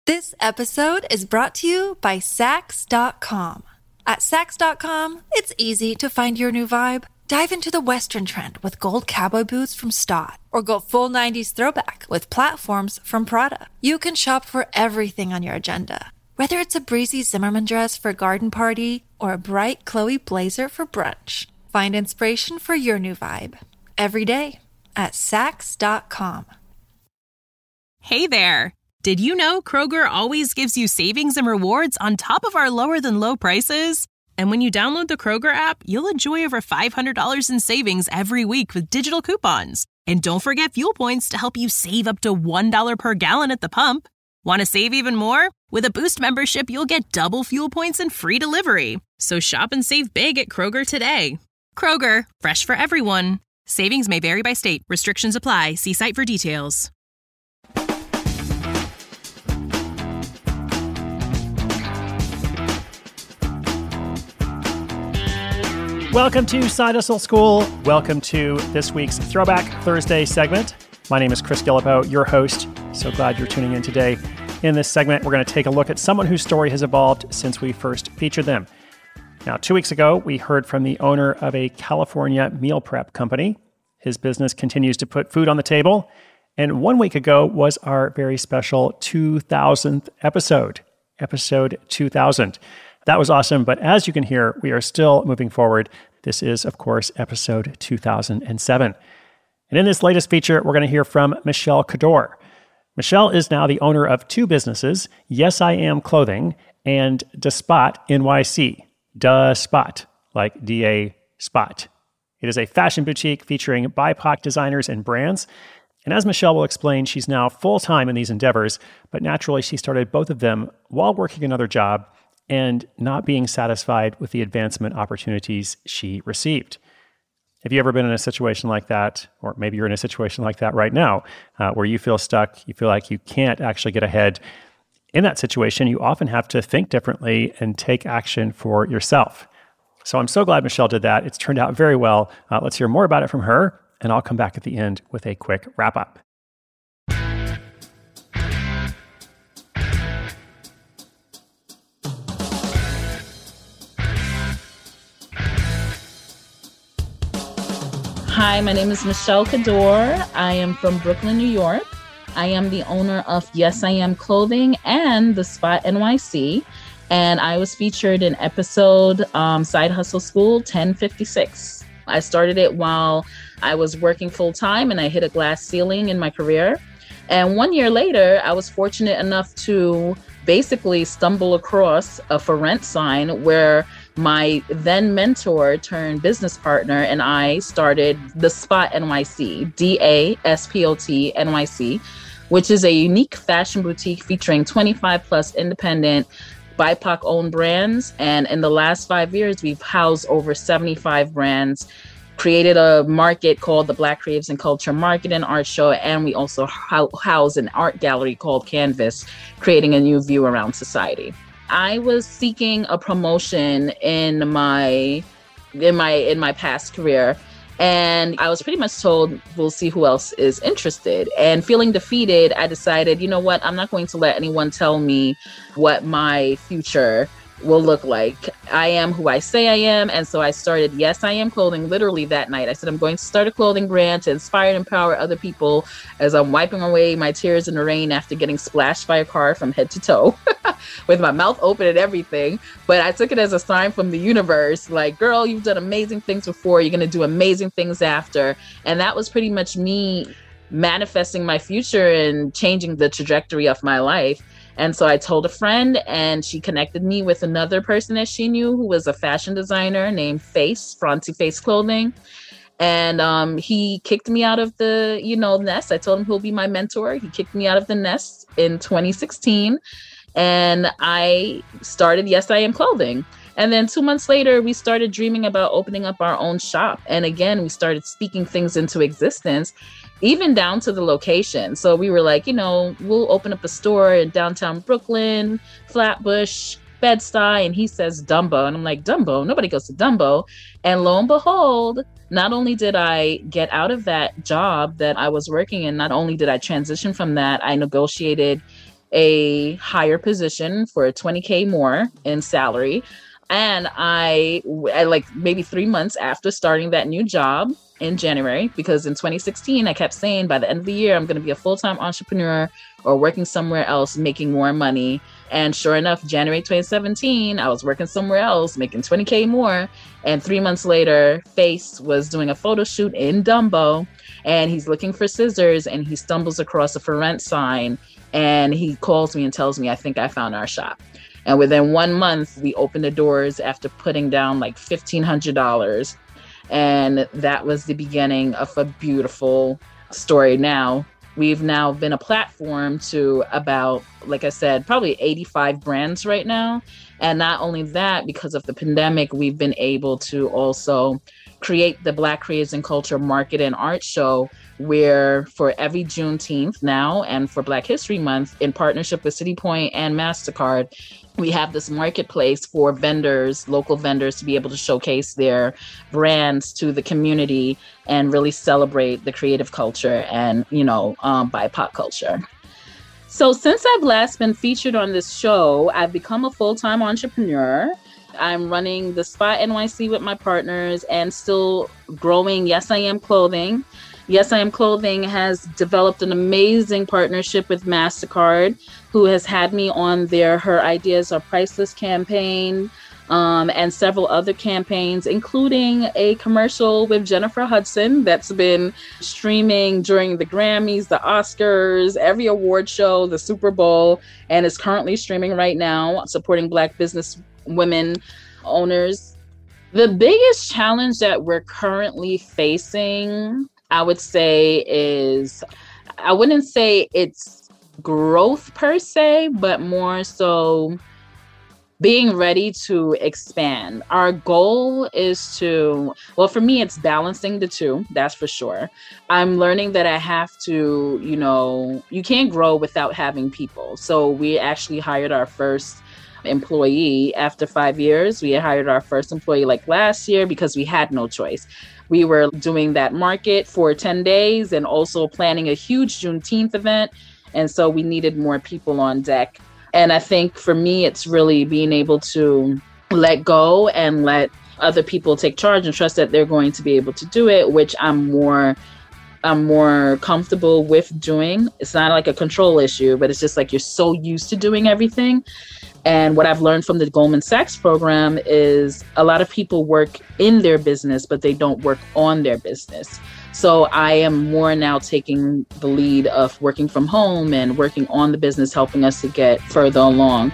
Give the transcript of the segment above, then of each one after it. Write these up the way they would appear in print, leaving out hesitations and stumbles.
This episode is brought to you by Saks.com. At Saks.com, it's easy to find your new vibe. Dive into the Western trend with gold cowboy boots from Staud, or go full 90s throwback with platforms from Prada. You can shop for everything on your agenda, whether it's a breezy Zimmermann dress for a garden party or a bright Chloe blazer for brunch. Find inspiration for your new vibe every day at Saks.com. Hey there! Did you know Kroger always gives you savings and rewards on top of our lower-than-low prices? And when you download the Kroger app, you'll enjoy over $500 in savings every week with digital coupons. And don't forget fuel points to help you save up to $1 per gallon at the pump. Want to save even more? With a Boost membership, you'll get double fuel points and free delivery. So shop and save big at Kroger today. Kroger, fresh for everyone. Savings may vary by state. Restrictions apply. See site for details. Welcome to Side Hustle School. Welcome to this week's Throwback Thursday segment. My name is Chris Guillebeau, your host. So glad you're tuning in today. In this segment, we're going to take a look at someone whose story has evolved since we first featured them. Now, 2 weeks ago, we heard from the owner of a California meal prep company. His business continues to put food on the table. And 1 week ago was our very special 2000th episode, episode 2000. That was awesome, but as you can hear, we are still moving forward. This is, of course, episode 2007. And in this latest feature, we're going to hear from Michelle Cador. Michelle is now the owner of two businesses, Yes I Am Clothing and DaSpot NYC. DaSpot, like D-A Spot. It is a fashion boutique featuring BIPOC designers and brands. And as Michelle will explain, she's now full-time in these endeavors, but naturally she started both of them while working another job and not being satisfied with the advancement opportunities she received. Have you ever been in a situation like that, or maybe you're in a situation like that right now, where you feel stuck, you feel like you can't actually get ahead? In that situation, you often have to think differently and take action for yourself. So I'm so glad Michelle did that. It's turned out very well. Let's hear more about it from her, and I'll come back at the end with a quick wrap-up. Hi, my name is Michelle Cador. I am from Brooklyn, New York. I am the owner of Yes I Am Clothing and DaSpot NYC. And I was featured in episode Side Hustle School 1056. I started it while I was working full time and I hit a glass ceiling in my career. And 1 year later, I was fortunate enough to basically stumble across a for rent sign where my then mentor turned business partner and I started DaSpot NYC, DaSpot NYC, which is a unique fashion boutique featuring 25 plus independent BIPOC owned brands. And in the last 5 years, we've housed over 75 brands, created a market called the Black Creatives and Culture Market and Art Show. And we also house an art gallery called Canvas, creating a new view around society. I was seeking a promotion in my past career, and I was pretty much told, we'll see who else is interested. And feeling defeated, I decided, you know what, I'm not going to let anyone tell me what my future will look like. I am who I say I am. And so I started Yes I Am Clothing literally that night. I said, I'm going to start a clothing brand to inspire and empower other people as I'm wiping away my tears in the rain after getting splashed by a car from head to toe with my mouth open and everything. But I took it as a sign from the universe, like, girl, you've done amazing things before. You're going to do amazing things after. And that was pretty much me manifesting my future and changing the trajectory of my life. And so I told a friend, and she connected me with another person that she knew who was a fashion designer named Francie Face Clothing. And he kicked me out of the, nest. I told him he'll be my mentor. He kicked me out of the nest in 2016. And I started Yes I Am Clothing. And then 2 months later, we started dreaming about opening up our own shop. And again, we started speaking things into existence, even down to the location. So we were like, we'll open up a store in downtown Brooklyn, Flatbush, Bed-Stuy. And he says Dumbo. And I'm like, Dumbo? Nobody goes to Dumbo. And lo and behold, not only did I get out of that job that I was working in, not only did I transition from that, I negotiated a higher position for $20K more in salary. And I like maybe 3 months after starting that new job in January, because in 2016, I kept saying by the end of the year, I'm going to be a full-time entrepreneur or working somewhere else, making more money. And sure enough, January 2017, I was working somewhere else, making $20K more. And 3 months later, Face was doing a photo shoot in Dumbo, and he's looking for scissors, and he stumbles across a for rent sign, and he calls me and tells me, I think I found our shop. And within 1 month, we opened the doors after putting down like $1,500. And that was the beginning of a beautiful story. Now, we've now been a platform to about, like I said, probably 85 brands right now. And not only that, because of the pandemic, we've been able to also create the Black Creatives and Culture Market and Art Show, where for every Juneteenth now and for Black History Month, in partnership with City Point and MasterCard, we have this marketplace for vendors, local vendors, to be able to showcase their brands to the community and really celebrate the creative culture and, BIPOC culture. So since I've last been featured on this show, I've become a full-time entrepreneur. I'm running the Spot NYC with my partners and still growing Yes I Am Clothing. Yes I Am Clothing has developed an amazing partnership with MasterCard, who has had me on their Her Ideas Are Priceless campaign, and several other campaigns, including a commercial with Jennifer Hudson that's been streaming during the Grammys, the Oscars, every award show, the Super Bowl, and is currently streaming right now, supporting Black business women owners. The biggest challenge that we're currently facing, I would say, is, I wouldn't say it's growth per se, but more so being ready to expand. Our goal is to, well, for me, it's balancing the two, that's for sure. I'm learning that I have to, you can't grow without having people. So we actually hired our first employee after 5 years. We hired our first employee like last year because we had no choice. We were doing that market for 10 days and also planning a huge Juneteenth event. And so we needed more people on deck. And I think for me, it's really being able to let go and let other people take charge and trust that they're going to be able to do it, which I'm more comfortable with doing. It's not like a control issue, but it's just like you're so used to doing everything. And what I've learned from the Goldman Sachs program is a lot of people work in their business, but they don't work on their business. So I am more now taking the lead of working from home and working on the business, helping us to get further along.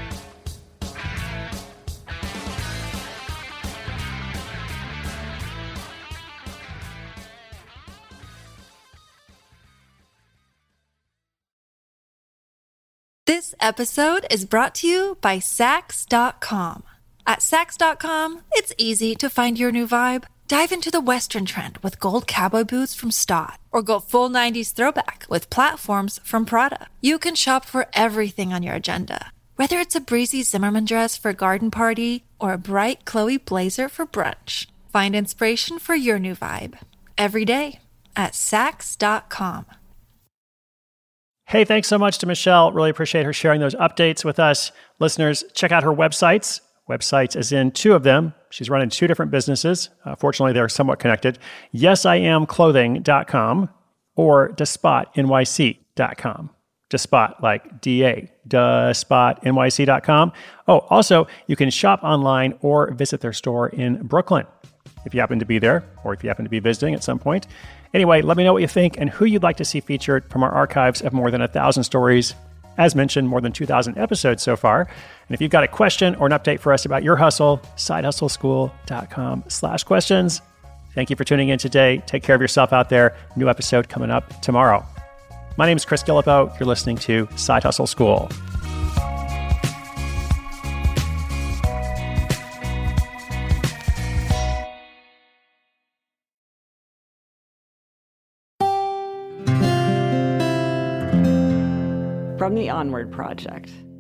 This episode is brought to you by Saks.com. At Saks.com, it's easy to find your new vibe. Dive into the Western trend with gold cowboy boots from Stott, or go full 90s throwback with platforms from Prada. You can shop for everything on your agenda, whether it's a breezy Zimmermann dress for a garden party or a bright Chloe blazer for brunch. Find inspiration for your new vibe every day at Saks.com. Hey, thanks so much to Michelle. Really appreciate her sharing those updates with us. Listeners, check out her websites. Websites as in two of them. She's running two different businesses. Fortunately, they're somewhat connected. YesIamClothing.com or DespotNYC.com. Despot, like D-A, DespotNYC.com. Oh, also, you can shop online or visit their store in Brooklyn if you happen to be there or if you happen to be visiting at some point. Anyway, let me know what you think and who you'd like to see featured from our archives of more than 1,000 stories. As mentioned, more than 2,000 episodes so far. And if you've got a question or an update for us about your hustle, sidehustleschool.com/questions. Thank you for tuning in today. Take care of yourself out there. New episode coming up tomorrow. My name is Chris Guillebeau. You're listening to Side Hustle School. From the Onward Project.